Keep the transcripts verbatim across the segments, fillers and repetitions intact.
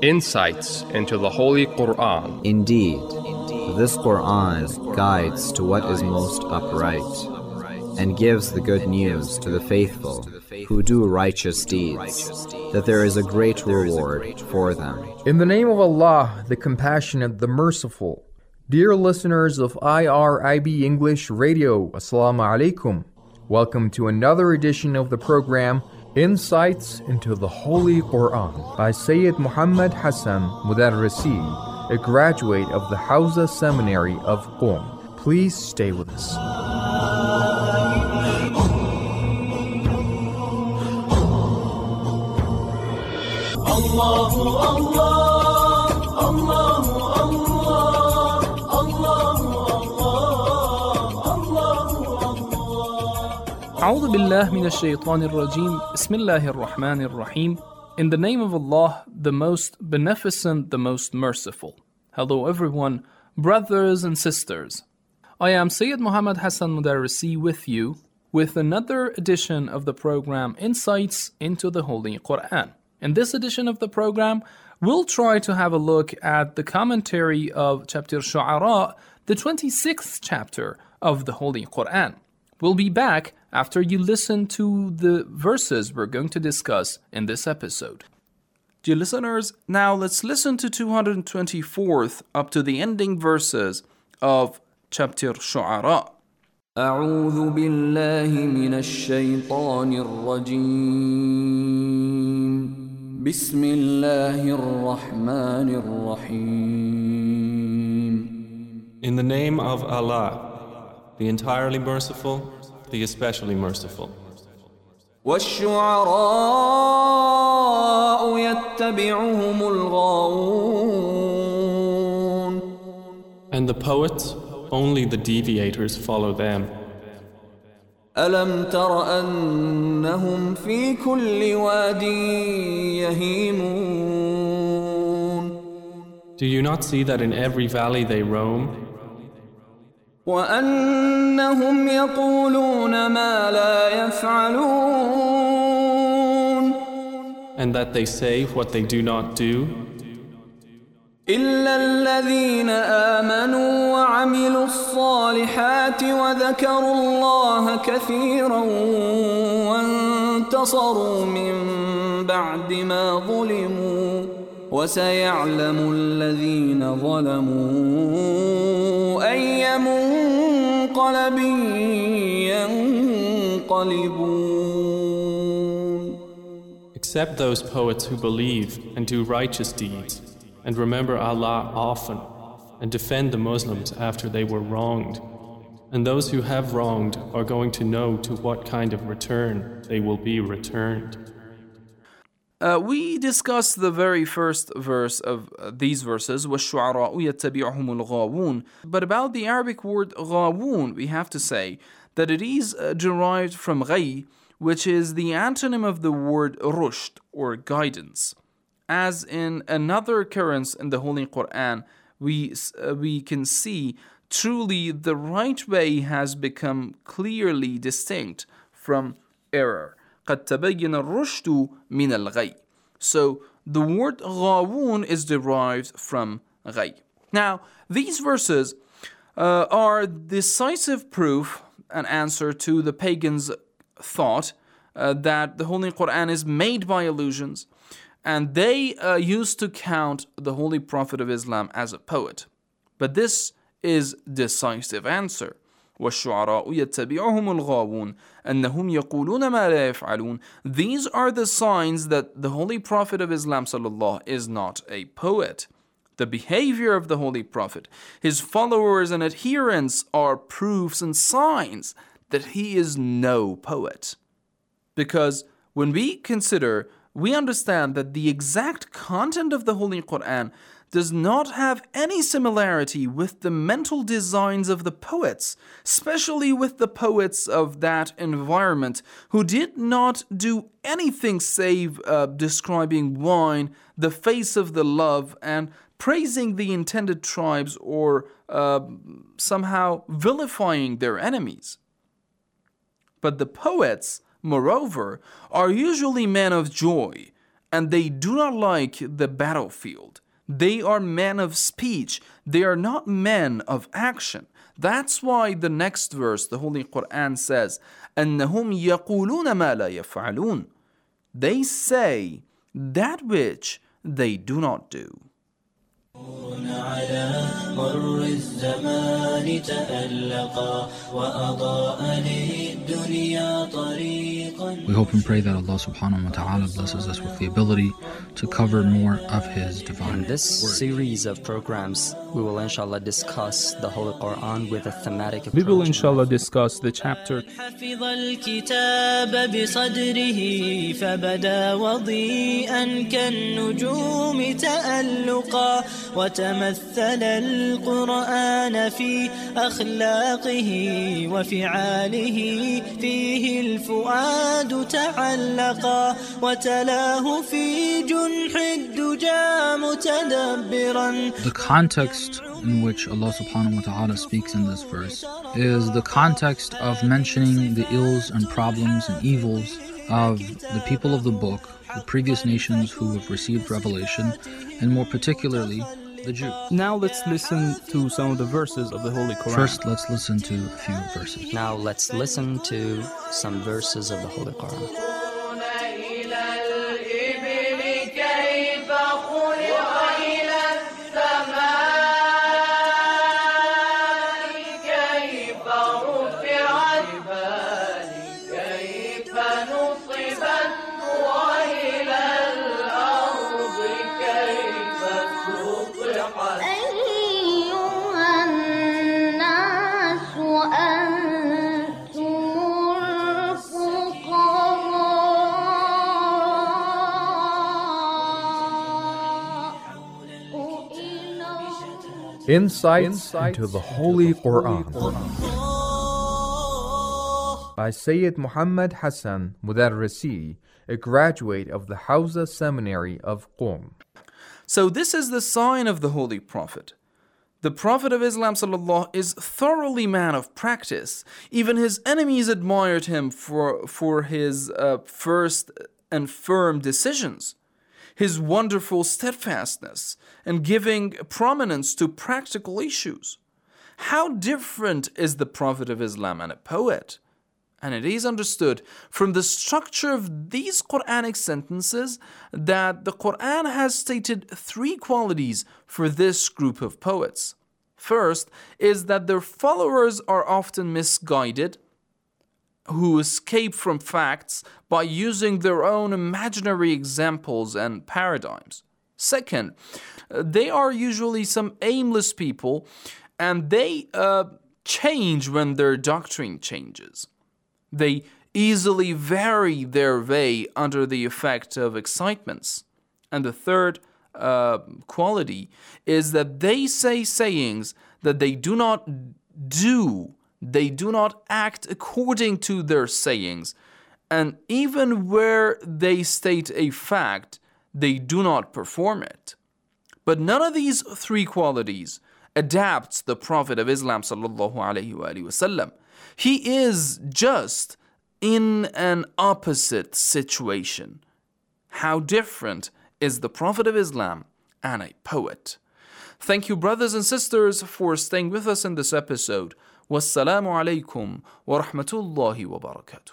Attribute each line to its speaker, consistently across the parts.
Speaker 1: Insights into the Holy Quran.
Speaker 2: Indeed, this Quran guides to what is most upright, and gives the good news to the faithful who do righteous deeds, that there is a great reward for them.
Speaker 3: In the name of Allah, the Compassionate, the Merciful. Dear listeners of I R I B English Radio, Assalamu alaikum. Welcome to another edition of the program, Insights into the Holy Quran, by Sayyid Muhammad Hassan Mudarrisi, a graduate of the Hawza Seminary of Qom. Please stay with us.
Speaker 4: Allahu Allah, Allahu Allah, Allahu Allah, Allahu Allah.
Speaker 5: A'udhu billah minash shaitanir rajim. Bismillahir rahmanir rahim. In the name of Allah, the most beneficent, the most merciful. Hello everyone, brothers and sisters. I am Sayyid Muhammad Hassan Mudarrisi with you with another edition of the program Insights into the Holy Quran. In this edition of the program, we'll try to have a look at the commentary of chapter Shu'ara, the twenty-sixth chapter of the Holy Quran. We'll be back after you listen to the verses we're going to discuss in this episode. Dear listeners, now let's listen to two hundred twenty-fourth up to the ending verses of chapter Shu'ara.
Speaker 6: أعوذ بالله من الشيطان الرجيم بسم الله الرحمن الرحيم.
Speaker 7: In the name of Allah, the entirely merciful, the especially merciful.
Speaker 6: والشعراء يتبعهم الغاوون.
Speaker 7: And the poets, only the deviators follow them.
Speaker 6: ألم تر أنهم في كل واد يهيمون.
Speaker 7: Do you not see that in every valley they roam?
Speaker 6: وأنهم يقولون ما لا يفعلون.
Speaker 7: And that they say what they do not do?
Speaker 6: إلا الذين آمنوا وعملوا الصالحات وذكروا الله كثيرا وانتصروا من بعد ما ظلموا وسيعلم الذين ظلموا أي منقلب ينقلبون.
Speaker 7: Except those poets who believe and do righteous deeds, and remember Allah often, and defend the Muslims after they were wronged. And those who have wronged are going to know to what kind of return they will be returned.
Speaker 5: Uh, we discussed the very first verse of uh, these verses, وَالشُّعَرَاءُ يَتَّبِعُهُمُ الْغَاوُونَ. But about the Arabic word غَاوُون, we have to say that it is uh, derived from غَي, which is the antonym of the word rushd, or guidance. As in another occurrence in the Holy Quran, we uh, we can see truly the right way has become clearly distinct from error. قَدْ تَبَيَّنَ الرُّشْدُ مِنَ الْغَيِّ. So the word غَاوُون is derived from غَيِّ. Now, these verses uh, are decisive proof and answer to the pagans' thought uh, that the Holy Quran is made by illusions. And they uh, used to count the Holy Prophet of Islam as a poet. But this is decisive answer. وَالشُّعَرَاءُ يَتَّبِعُهُمُ الْغَاوُونَ أَنَّهُمْ يَقُولُونَ مَا لَا يَفْعَلُونَ. These are the signs that the Holy Prophet of Islam sallallahu is not a poet. The behavior of the Holy Prophet, his followers and adherents are proofs and signs that he is no poet. Because when we consider, we understand that the exact content of the Holy Quran does not have any similarity with the mental designs of the poets, especially with the poets of that environment who did not do anything save uh, describing wine, the face of the love, and praising the intended tribes or uh, somehow vilifying their enemies. But the poets, moreover, are usually men of joy, and they do not like the battlefield. They are men of speech. They are not men of action. That's why the next verse, the Holy Quran says, أَنَّهُمْ يَقُولُونَ مَا لَا يَفْعَلُونَ. They say that which they do not do.
Speaker 4: على مر الزمان تألقا وأضاء للدنيا طريقا.
Speaker 8: We hope and pray that Allah subhanahu wa ta'ala blesses us with the ability to cover more of His divine
Speaker 9: In this
Speaker 8: word.
Speaker 9: series of programs, we will inshallah discuss the Holy Quran with a thematic approach.
Speaker 1: We will inshallah discuss the chapter
Speaker 4: حفظ الكتاب بصدره فبدا وضيئا كالنجوم تألقا وتمثل القرآن في أخلاقه وفعاله فيه الفؤاد تعلقا وتلاه في جنح الدجى متدبرا.
Speaker 8: The context in which Allah subhanahu wa ta'ala speaks in this verse is the context of mentioning the ills and problems and evils of the people of the book, the previous nations who have received revelation, and more particularly the Jews.
Speaker 1: Now let's listen to some of the verses of the Holy Quran.
Speaker 8: First, let's listen to a few verses.
Speaker 9: Now let's listen to some verses of the Holy Quran.
Speaker 3: Insights into the Holy Quran by Sayyid Muhammad Hassan Mudarrisi, a graduate of the Hawza Seminary of Qom.
Speaker 5: So this is the sign of the Holy Prophet. The Prophet of Islam sallallahu is thoroughly man of practice. Even his enemies admired him for, for his uh, first and firm decisions, his wonderful steadfastness, and giving prominence to practical issues. How different is the Prophet of Islam and a poet? And it is understood from the structure of these Quranic sentences that the Quran has stated three qualities for this group of poets. First is that their followers are often misguided, who escape from facts by using their own imaginary examples and paradigms. Second, they are usually some aimless people, and they uh, change when their doctrine changes. They easily vary their way under the effect of excitements. And the third uh, quality is that they say sayings that they do not do. They do not act according to their sayings. And even where they state a fact, they do not perform it. But none of these three qualities adapts the Prophet of Islam sallallahu alaihi wasallam. He is just in an opposite situation. How different is the Prophet of Islam and a poet? Thank you, brothers and sisters, for staying with us in this episode. Wassalamu alaikum wa rahmatullahi wa barakatuh.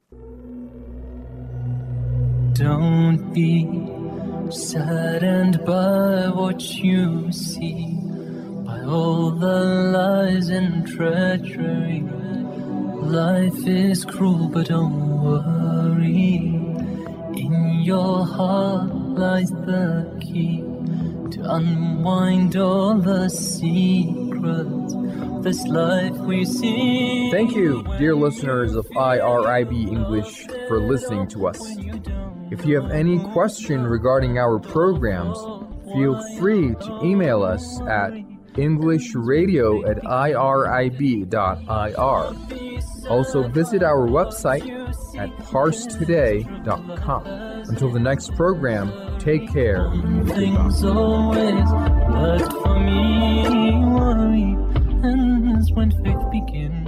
Speaker 6: Don't be saddened by what you see, by all the lies and treachery. Life is cruel, but don't worry. In your heart lies the key to unwind all the secrets of this life we see.
Speaker 3: Thank you, dear listeners of I R I B English, for listening to us. If you have any question regarding our programs, feel free to email us at englishradio at irib dot ir. Also visit our website at parse today dot com. Until the next program, take care.
Speaker 6: Things always worked for me. Worry ends when faith begins.